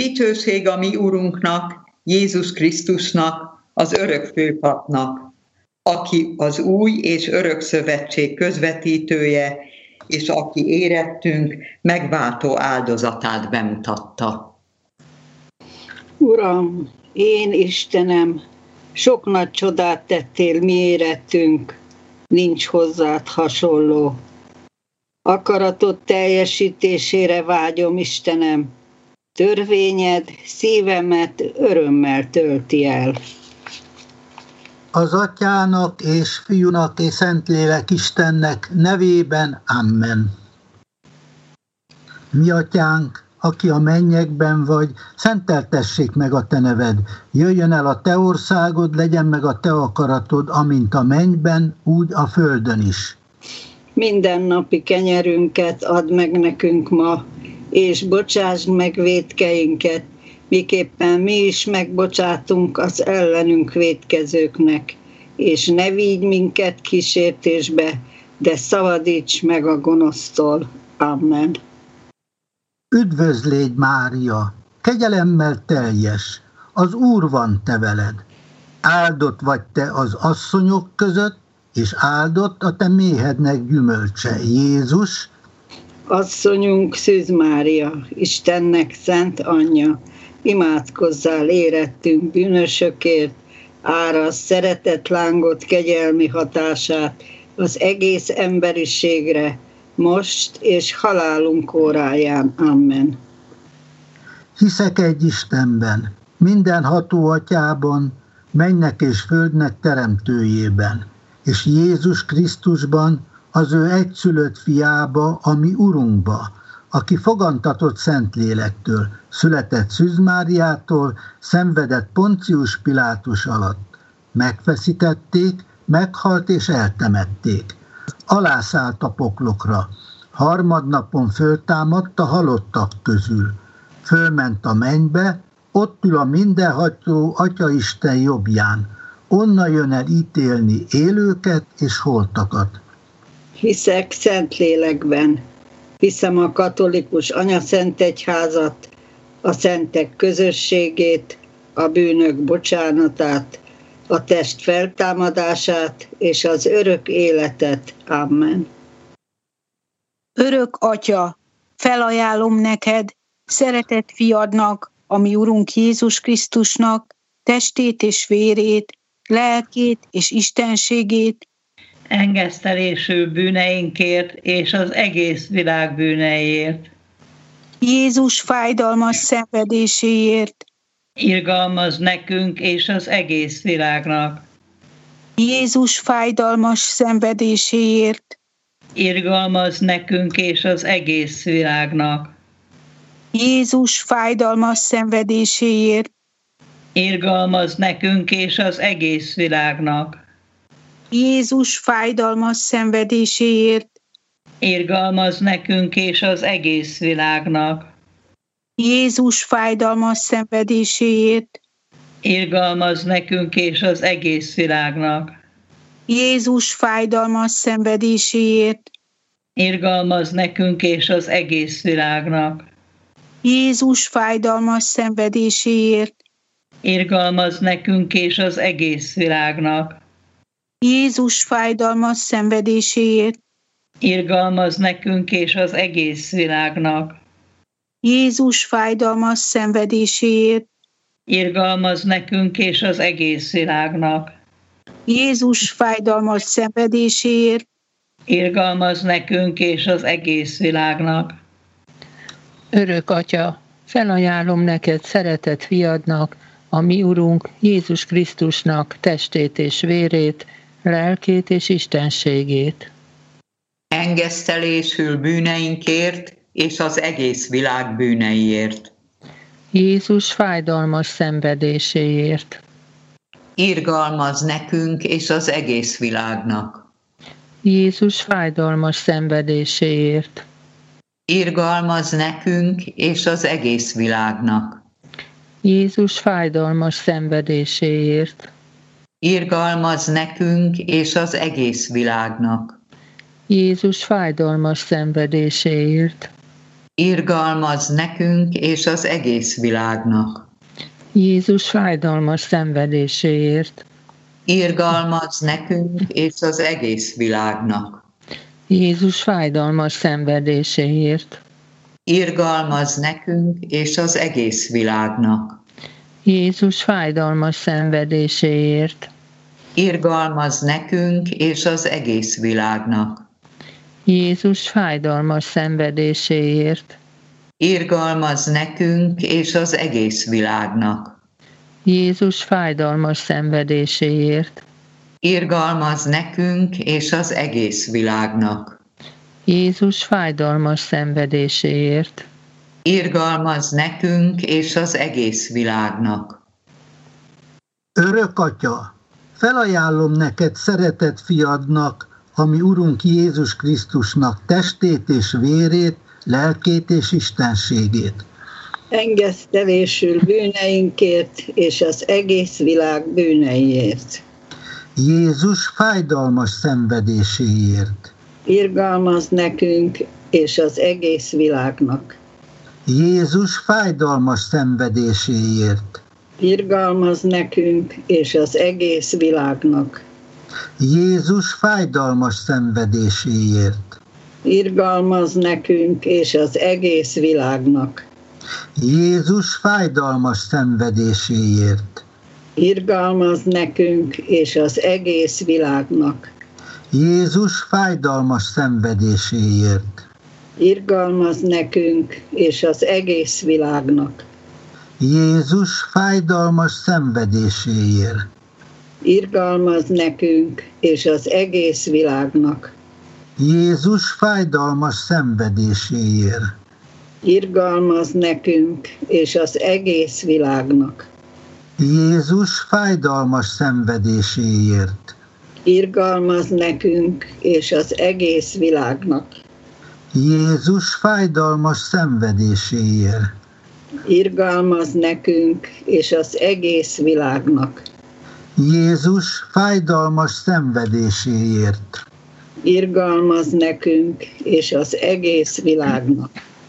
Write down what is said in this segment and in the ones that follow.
dicsőség a mi Urunknak, Jézus Krisztusnak, az örök főpapnak, aki az új és örök szövetség közvetítője, és aki érettünk megváltó áldozatát bemutatta. Uram, én Istenem, sok nagy csodát tettél mi érettünk, nincs hozzád hasonló. Akaratod teljesítésére vágyom, Istenem, törvényed szívemet örömmel tölti el. Az Atyának és Fiúnak és Szentlélek Istennek nevében, amen. Mi Atyánk, aki a mennyekben vagy, szenteltessék meg a te neved. Jöjjön el a te országod, legyen meg a te akaratod, amint a mennyben, úgy a földön is. Mindennapi kenyerünket add meg nekünk ma, és bocsásd meg vétkeinket, miképpen mi is megbocsátunk az ellenünk vétkezőknek, és ne vigy minket kísértésbe, de szabadíts meg a gonosztól. Amen. Üdvözlégy, Mária, kegyelemmel teljes, az Úr van te veled. Áldott vagy te az asszonyok között, és áldott a te méhednek gyümölcse, Jézus. Asszonyunk Szűz Mária, Istennek szent anyja, imádkozzál érettünk bűnösökért, árasz szeretett lángot kegyelmi hatását az egész emberiségre, most és halálunk óráján. Amen. Hiszek egy Istenben, mindenható Atyában, mennynek és földnek teremtőjében, és Jézus Krisztusban, az ő egyszülött fiába, a mi Urunkba, aki fogantatott Szentlélektől, született Szűz Máriától, szenvedett Poncius Pilátus alatt. Megfeszítették, meghalt és eltemették. Alászállt a poklokra. Harmadnapon föltámadt a halottak közül. Fölment a mennybe, ott ül a mindenható Atyaisten jobbján. Onnan jön el ítélni élőket és holtakat. Hiszek Szentlélekben, hiszem a katolikus anyaszentegyházat, a szentek közösségét, a bűnök bocsánatát, a test feltámadását és az örök életet. Amen. Örök Atya, felajánlom neked, szeretett fiadnak, a mi Urunk Jézus Krisztusnak, testét és vérét, lelkét és istenségét, engesztelésű bűneinkért és az egész világ bűneiért. Jézus fájdalmas szenvedéséért, irgalmaz nekünk és az egész világnak. Jézus fájdalmas szenvedéséért, irgalmaz nekünk és az egész világnak. Jézus fájdalmas szenvedéséért, irgalmaz nekünk és az egész világnak. Jézus fájdalmas szenvedéséért, irgalmaz nekünk és az egész világnak. Jézus fájdalmas szenvedéséért, irgalmaz nekünk és az egész világnak. Jézus fájdalmas szenvedéséért, irgalmaz nekünk és az egész világnak. Jézus fájdalmas szenvedéséért, irgalmaz nekünk és az egész világnak. Jézus fájdalmas szenvedéséért, irgalmaz nekünk és az egész világnak. Jézus fájdalmas szenvedéséért, irgalmaz nekünk és az egész világnak. Jézus fájdalmas szenvedéséért, irgalmaz nekünk és az egész világnak. Örök Atya, felajánlom neked szeretett fiadnak, a mi Urunk Jézus Krisztusnak testét és vérét, lelkét és istenségét. Engesztelésül bűneinkért és az egész világ bűneiért. Jézus fájdalmas szenvedéséért. Irgalmaz nekünk és az egész világnak. Jézus fájdalmas szenvedéséért. Irgalmaz nekünk és az egész világnak. Jézus fájdalmas szenvedéséért. Irgalmaz nekünk és az egész világnak. Jézus fájdalmas szenvedéséért. irgalmaz nekünk és az egész világnak. Jézus fájdalmas szenvedéséért, Irgalmaz nekünk és az egész világnak. Jézus fájdalmas szenvedéséért, Irgalmaz nekünk és az egész világnak. Jézus fájdalmas szenvedéséért, Irgalmaz nekünk és az egész világnak. Jézus fájdalmas szenvedéséért, Irgalmaz nekünk és az egész világnak. Jézus fájdalmas szenvedéséért, Irgalmaz nekünk és az egész világnak. Jézus fájdalmas szenvedéséért, Irgalmaz nekünk és az egész világnak. Örök Atya, felajánlom neked szeretett fiadnak, ami Urunk Jézus Krisztusnak testét és vérét, lelkét és istenségét. Engesztelésül bűneinkért és az egész világ bűneiért. Jézus fájdalmas szenvedéséért. Irgalmaz nekünk és az egész világnak. Jézus fájdalmas szenvedéséért. Irgalmaz nekünk és az egész világnak. Jézus fájdalmas szenvedéséért. Irgalmaz nekünk és az egész világnak. Jézus fájdalmas szenvedéséért. Irgalmaz nekünk és az egész világnak. Jézus fájdalmas szenvedéséért. Irgalmaz nekünk és az egész világnak. Jézus fájdalmas szenvedéséért. Irgalmaz nekünk és az egész világnak. Jézus fájdalmas szenvedéséért. Irgalmaz nekünk és az egész világnak. Jézus fájdalmas szenvedéséért. Irgalmaz nekünk és az egész világnak. Jézus fájdalmas szenvedéséért. Irgalmaz nekünk és az egész világnak. Jézus fájdalmas szenvedéséért. Irgalmaz nekünk és az egész világnak.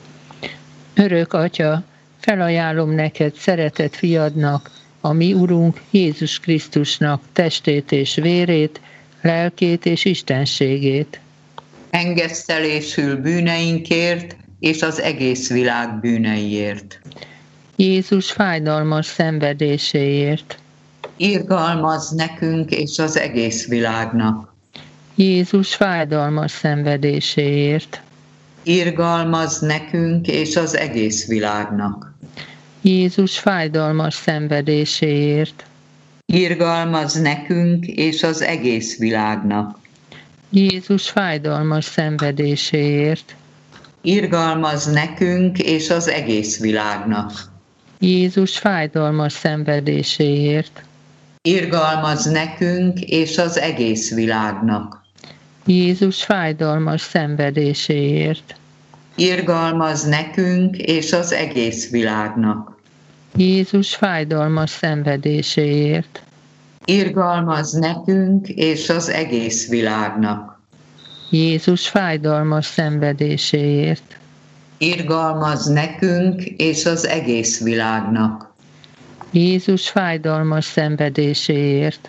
Örök Atya, felajánlom neked szeretett fiadnak, a mi Urunk Jézus Krisztusnak testét és vérét, lelkét és istenségét. Engesztelésül bűneinkért és az egész világ bűneiért. Jézus fájdalmas szenvedéséért, Irgalmaz nekünk és az egész világnak. Jézus fájdalmas szenvedéséért, Irgalmaz nekünk és az egész világnak. Jézus fájdalmas szenvedéséért, Irgalmaz nekünk és az egész világnak. Jézus fájdalmas szenvedéséért, Irgalmaz nekünk és az egész világnak. Jézus fájdalmas szenvedéséért, Irgalmaz nekünk és az egész világnak. Jézus fájdalmas szenvedéséért, Irgalmaz nekünk és az egész világnak. Jézus fájdalmas szenvedéséért, Irgalmaz nekünk és az egész világnak. Jézus fájdalmas szenvedéséért, Irgalmaz nekünk és az egész világnak. Jézus fájdalmas szenvedéséért,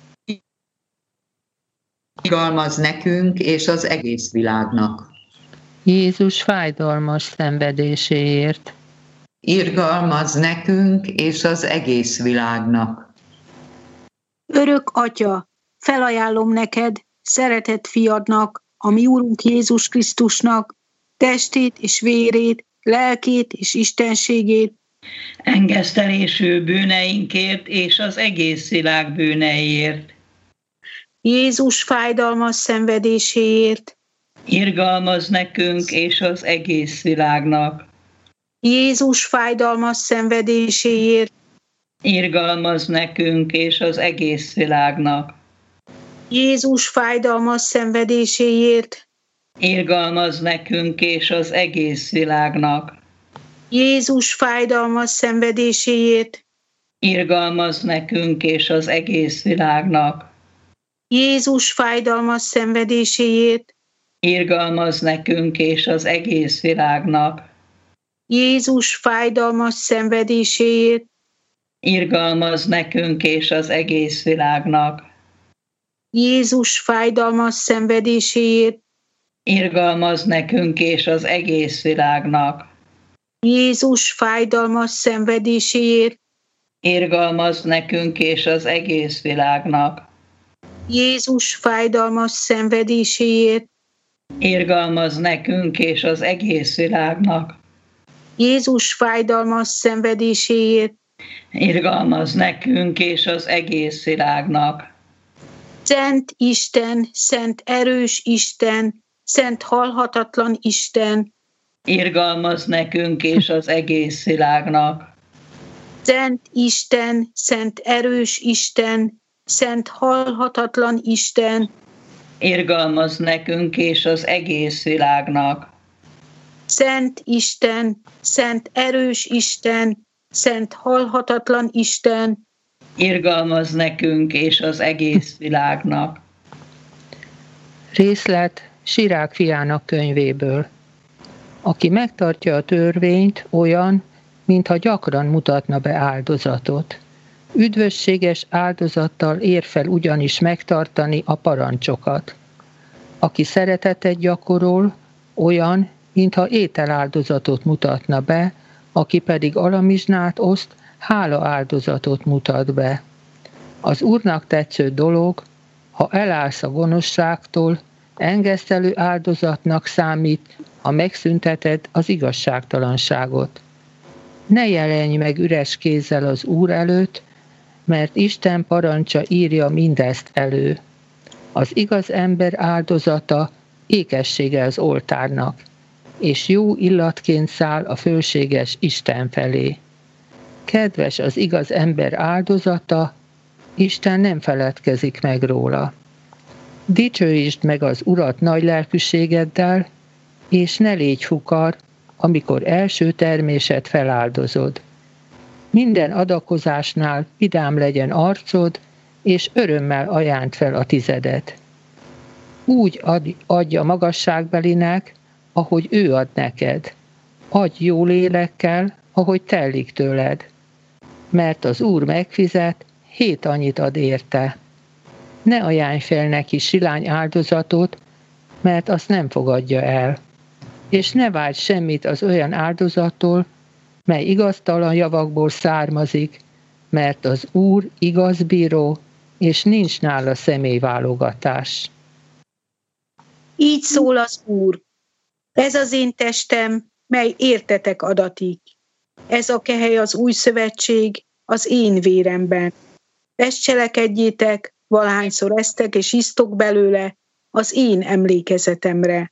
Irgalmaz nekünk és az egész világnak. Jézus fájdalmas szenvedéséért, Irgalmaz nekünk és az egész világnak. Örök Atya, felajánlom neked, szeretett fiadnak, a mi Úrunk Jézus Krisztusnak, testét és vérét, lelkét és istenségét, Engesztelésű bűneinkért és az egész világ bűneiért. Jézus fájdalmas szenvedéséért, Irgalmaz nekünk és az egész világnak. Jézus fájdalmas szenvedéséért, Irgalmaz nekünk és az egész világnak. Jézus fájdalmas szenvedéséért, Irgalmaz nekünk és az egész világnak. Jézus fájdalmas szenvedéséért, Irgalmaz nekünk és az egész világnak. Jézus fájdalmas szenvedéséért, Irgalmaz nekünk és az egész világnak. Jézus fájdalmas szenvedéséért, irgalmaz nekünk és az egész világnak. Jézus fájdalmas szenvedéséért, Irgalmaz nekünk és az egész világnak. Jézus fájdalmas szenvedéséért, Irgalmaz nekünk és az egész világnak. Jézus fájdalmas szenvedéséért, Irgalmaz nekünk és az egész világnak. Jézus fájdalmas szenvedéséért, Irgalmaz nekünk és az egész világnak. Szent Isten, szent erős Isten, szent halhatatlan Isten, Irgalmaz nekünk és az egész világnak. Szent Isten, szent erős Isten, szent halhatatlan Isten, Irgalmaz nekünk és az egész világnak. Szent Isten, szent erős Isten, szent halhatatlan Isten, Irgalmaz nekünk és az egész világnak. Részlet Sirák fiának könyvéből. Aki megtartja a törvényt, olyan, mintha gyakran mutatna be áldozatot. Üdvösséges áldozattal ér fel ugyanis megtartani a parancsokat. Aki szeretetet gyakorol, olyan, mintha ételáldozatot mutatna be, aki pedig alamizsnát oszt, hála áldozatot mutat be. Az Úrnak tetsző dolog, ha elállsz a gonoszságtól, engesztelő áldozatnak számít, ha megszünteted az igazságtalanságot. Ne jelenj meg üres kézzel az Úr előtt, mert Isten parancsa írja mindezt elő. Az igaz ember áldozata ékessége az oltárnak, és jó illatként száll a fölséges Isten felé. Kedves az igaz ember áldozata, Isten nem feledkezik meg róla. Dicsőítsd meg az Urat nagy lelkűségeddel, és ne légy fukar, amikor első termésed feláldozod. Minden adakozásnál vidám legyen arcod, és örömmel ajánd fel a tizedet. Úgy adj a magasságbelinek, ahogy ő ad neked. Adj jó lélekkel, ahogy tellik tőled. Mert az Úr megfizet, 7 annyit ad érte. Ne ajánlj fel neki silány áldozatot, mert azt nem fogadja el. És ne várj semmit az olyan áldozattól, mely igaztalan javakból származik, mert az Úr igaz bíró, és nincs nála személyválogatás. Így szól az Úr. Ez az én testem, mely értetek adatik. Ez a kehely az új szövetség az én véremben. Ezt cselekedjétek, valahányszor esztek és isztok belőle az én emlékezetemre.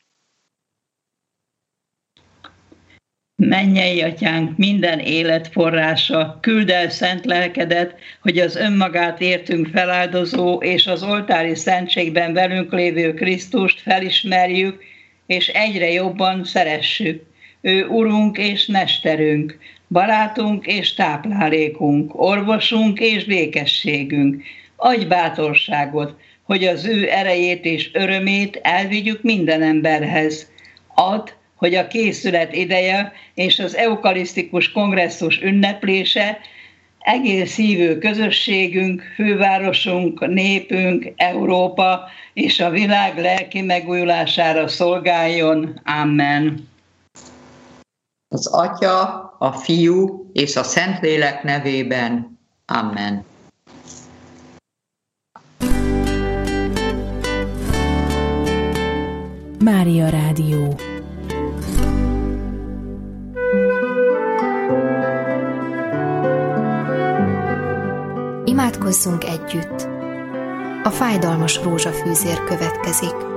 Mennyei Atyánk, minden élet forrása, küld el szent lelkedet, hogy az önmagát értünk feláldozó és az oltári szentségben velünk lévő Krisztust felismerjük, és egyre jobban szeressük. Ő Urunk és Mesterünk, barátunk és táplálékunk, orvosunk és békességünk. Adj bátorságot, hogy az ő erejét és örömét elvigyük minden emberhez. Add, hogy a készület ideje és az eukarisztikus kongresszus ünneplése egész hívő közösségünk, fővárosunk, népünk, Európa és a világ lelki megújulására szolgáljon. Amen. Az Atya, a Fiú és a Szentlélek nevében. Amen. Mária Rádió. Imádkozzunk együtt. A fájdalmas rózsafűzér következik.